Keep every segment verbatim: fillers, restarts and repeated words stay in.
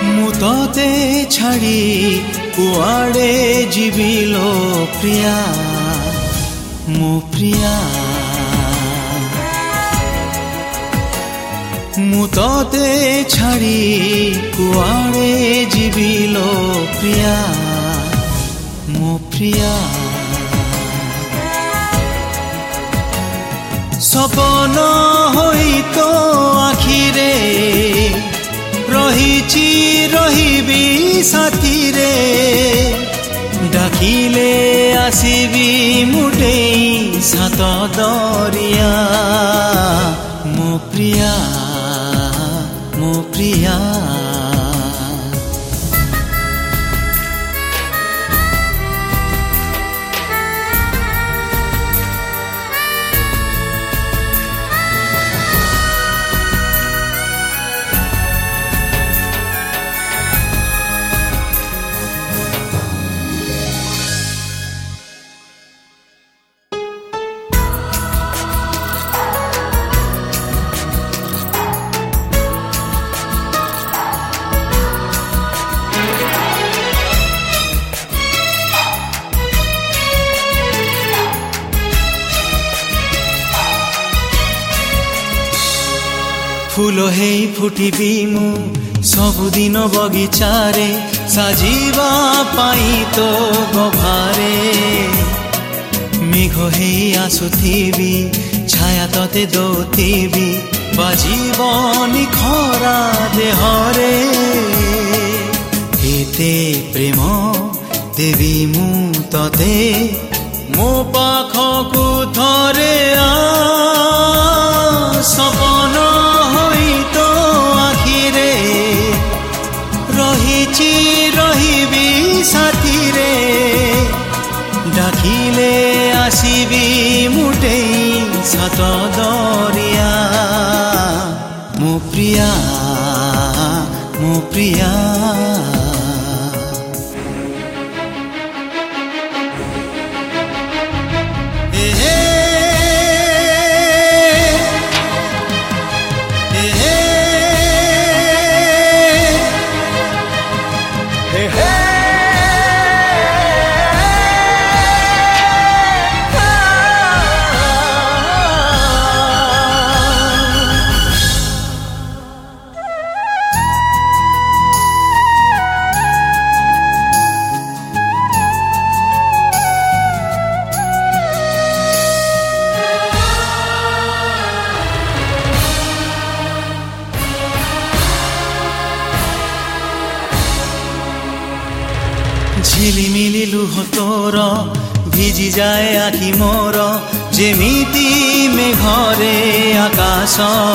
ମୁଁ ତତେ ଛାଡ଼ି କୁଆଡ଼େ ଯିବି ଲୋ ପ୍ରିୟା ମୋ ପ୍ରିୟା ମୁଁ ତତେ ଛାଡ଼ି କୁଆଡ଼େ ଯିବି ଲୋ ପ୍ରିୟା ମୋ ପ୍ରିୟା ସପନ ହୋଇ ତୋ ଆଖିରେ ରହିଛି ରହିବି ସାଥିରେ ଡାକିଲେ ଆସିବି ମୁଠେଇ ସାତ ଦରିଆ ମୋ ପ୍ରିୟା ମୋ ପ୍ରିୟା फूल हेई फुटिबी मु सबुदिन बगिचारे साजिबा पाई तो गभारे मेघ हेई आसुथिबी छाया तते दौथिबी बाजीबनी खरा देहरे एते प्रेम देवी मु तते मो पाखकु थरे आ सपन रहिची रहिबी साथिरे डाकिले आसिबी मुठेई सात दरिया मो प्रिया मो प्रिया झिलिमिली लुह तोर भिजी जाए आखि मोर जेमिति मेघरे आकाश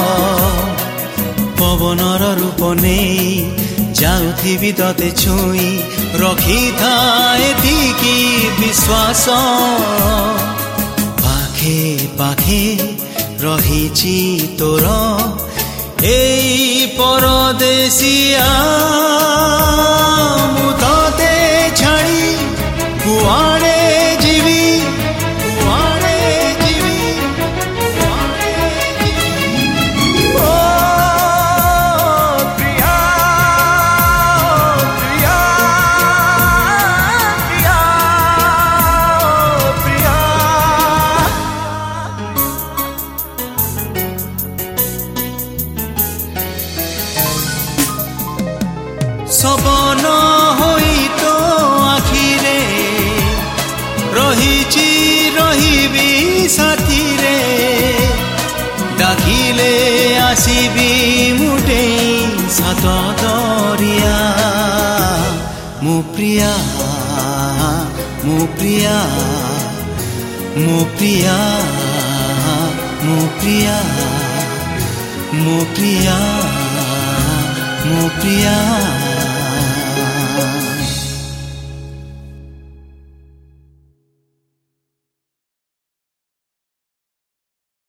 पवनर रूप नेई जाउथिबी तते छुई रखी थाए एतिकी विश्वास पाखे पाखे रहिची तोर एई परदेसिया मु तते छाड़ी कुआड़े जीवी कुआड़े जीवी कुआड़े जीवी ओ प्रिया प्रिया प्रिया प्रिया सपन होई तो आखिरे रहिची रहिबी साथिरे डाकिले आसिबी मुठेई सात दरिया मो प्रिया मो प्रिया मो प्रिया मो प्रिया मो प्रिया मो प्रिया